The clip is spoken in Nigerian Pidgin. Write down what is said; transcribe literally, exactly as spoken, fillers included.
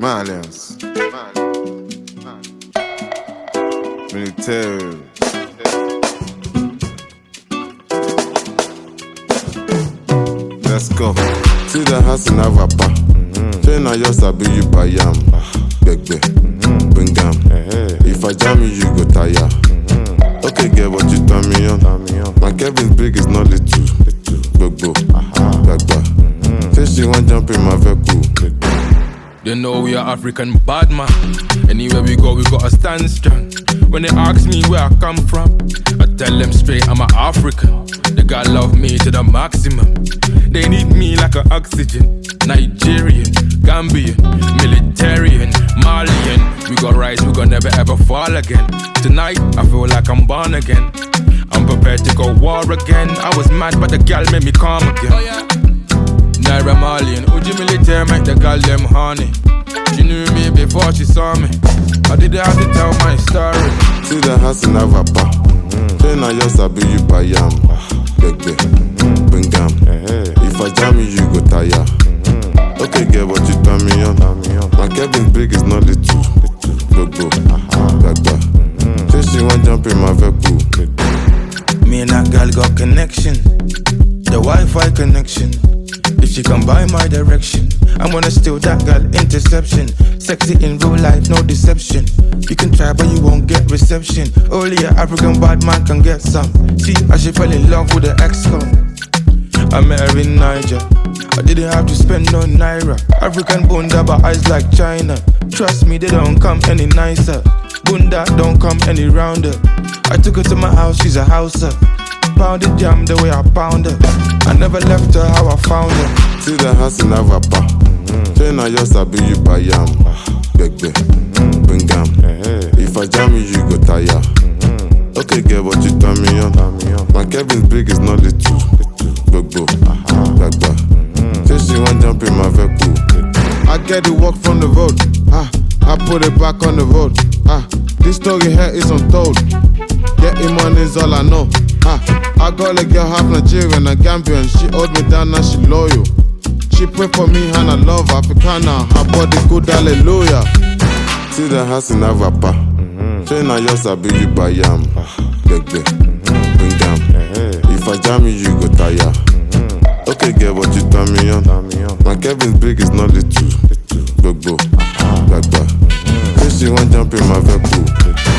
Malians. Militaires. Let's go. See the house in Avapa. Train on your sabi you buy yam. Begbe. Bring them. If I jam you, you go tire. Okay, get what you turn me on. My Kevin's big is not little. Gbogbo. Gbagba. Say she want jump in my vehicle. They know we are African bad man. Anywhere we go, we gotta stand strong. When they ask me where I come from, I tell them straight I'm an African. They gotta love me to the maximum. They need me like an oxygen. Nigerian, Gambian, Militarian, Malian. We got rise, we gon' never ever fall again. Tonight, I feel like I'm born again. I'm prepared to go war again. I was mad, but the gal made me calm again. Oh, yeah. Naira Marley and Uji Militaire make the girl them honey. She knew me before she saw me. I didn't have to tell my story. See the house in Avapa. Train on your sabi you buy yam. Begbe. Bring them. If I jam you, you go tire. Okay, get what you turn me on. My Kevin's big is not little. Gbogbo. Gbagba. Say she want jump in my vehicle. Me and that girl got connection. The Wi-Fi connection. If she come by my direction, I'm gonna steal that girl interception. Sexy in real life, no deception. You can try but you won't get reception. Only an African bad man can get some. See, I she fell in love with the ex-con. I met her in Niger. I didn't have to spend no naira. African bunda but eyes like China. Trust me, they don't come any nicer. Bunda don't come any rounder. I took her to my house, she's a houser. Pounded jam the way I pound her. I never left her how I found her. See the house in Avapa. Train on your sabi you buy yam. Begbe. Bring them. If I jam you, you go tire. Okay, get what you turn me on. My Kevin's big is not little. Gbogbo. Gbagba. Say she want jump in my vehicle. I get the work from the road. Ah, I put it back on the road. Ah, this story here is untold. Getting money is all I know. Ah, I got a girl half Nigerian and Gambian. She hold me down and she loyal. She pray for me and I love Africana. Her body good, hallelujah. See the house in Avapa. Train on your sabi you buy yam. Begbe. Bring them. If I jam you, you go tire. Okay, get what you turn me on. My Kevin's big is not little. Gbogbo. Gbagba. Say she want jump in my vehicle.